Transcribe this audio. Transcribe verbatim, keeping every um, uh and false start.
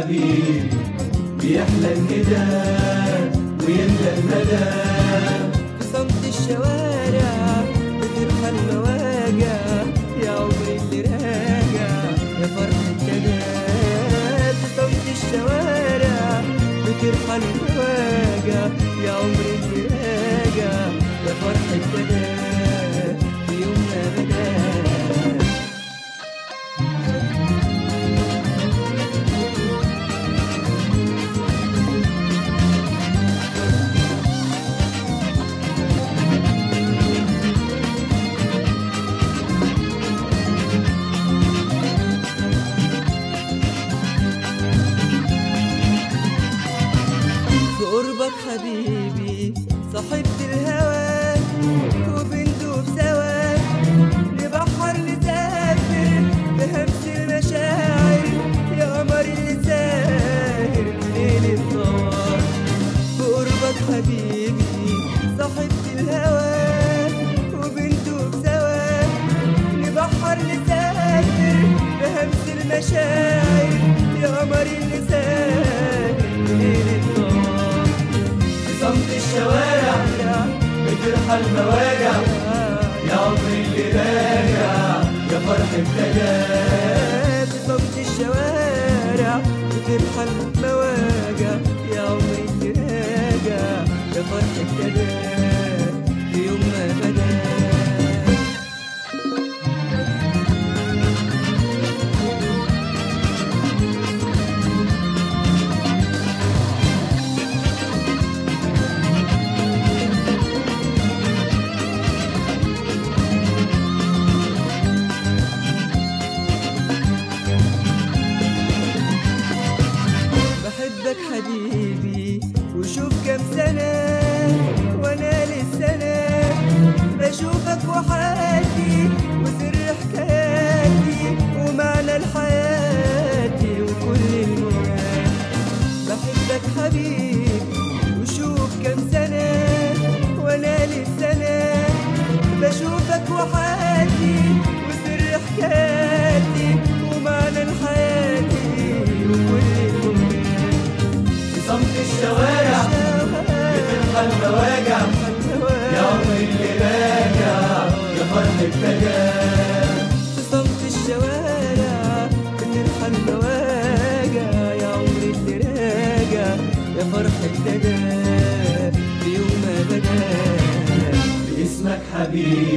حبيبي بيحلى الندى ويملى المدى. في صمت الشوارع بترحى المواجع يا عمري اللي راجع يا فرحة جمال. في صمت الشوارع بترحى المواجع يا عمري اللي راجع يا فرحة جمال في يوم ما بدا. قربك حبيبي صاحبت الهوى وبندوب سوا نبحر نسافر بهمس المشاعر يا قمر اللي ساهر ليل الطوار. قربك حبيبي صاحبت الهوى وبندوب سوا نبحر نسافر بهمس المشاعر يا قمر اللي ساهر ليل الطوار. صمت الشوارع بترحى المواجع يا عمري اللي راجع يا فرحة جمال. في صمت الشوارع بترحى المواجع يا عمري اللي راجع يا فرحة جمال في يوم ما بدا. بحبك حبيبي وشوف كم سنة وانا للسنة بشوفك وحياتي وسر حكاياتي ومعنى لحياتي وكل المنى. بحبك حبيبي وشوف كم سنة وانا للسنة بشوفك وحياتي وسر حكاياتي ومعنى لحياتي وكل المنى. صمت الشوارع بترحى المواجع يا عمري اللي راجع يا فرحة جمال. في صمت الشوارع بترحى المواجع يا عمري اللي راجع يا فرحة جمال في يوم ما بدا. باسمك حبيبي